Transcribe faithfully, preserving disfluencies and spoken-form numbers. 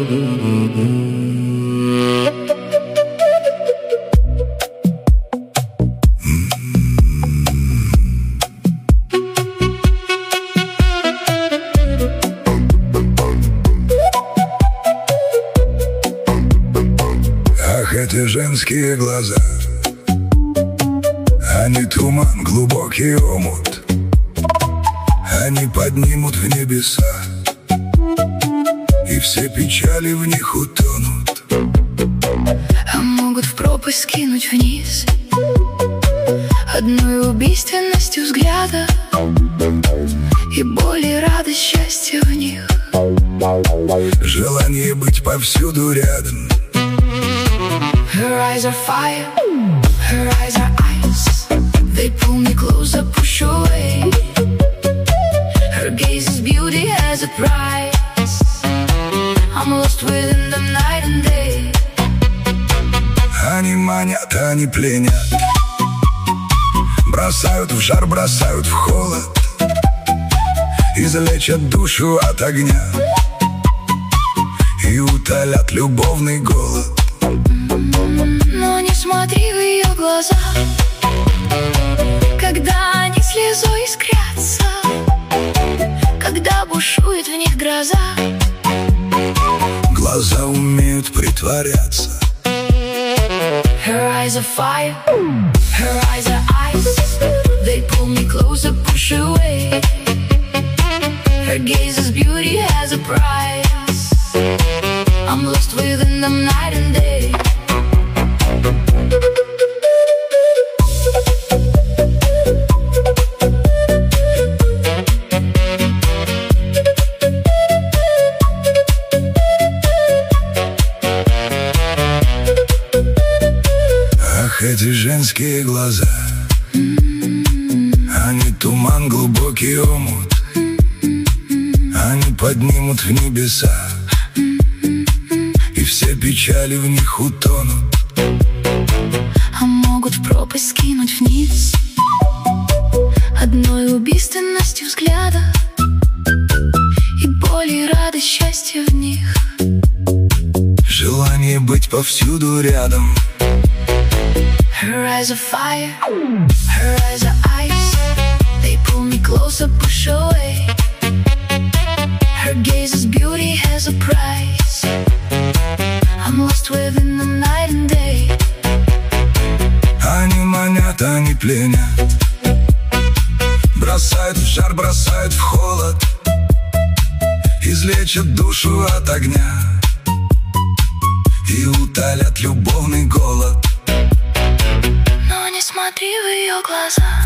Эти женские глаза, они туман, глубокий омут, они поднимут в небеса, и все печали в них утонут. А могут в пропасть скинуть вниз одной убийственностью взгляда, и боль, и радость, счастье в них. Желание быть повсюду рядом. Her eyes are fire, her eyes are ice. They pull me closer, push away. Her gaze is beauty, has a price. I'm lost within them night and day. Они манят, они пленят, бросают в жар, бросают в холод, излечат душу от огня и утолят любовный голод. Но не смотри в ее глаза, когда они слезой искрятся, когда бушует в них гроза. Глаза умеют притворяться. Her eyes are fire, her eyes are ice. They pull me closer, push away. Her gaze is beauty, has a price. I'm lost within them night and day. Ах, эти женские глаза, они туман, глубокий омут, они поднимут в небеса, и все печали в них утонут. А могут в пропасть скинуть вниз одной убийственностью взгляда, и боль, и радость, счастье в них. Желание быть повсюду рядом. Her eyes are fire, her eyes are ice. They pull me closer, push away. Her gaze is beauty, has a price. I'm lost within the night and day. Они манят, они пленят, бросают в жар, бросают в холод, излечат душу от огня и утолят любовный голод. Но не смотри в ее глаза,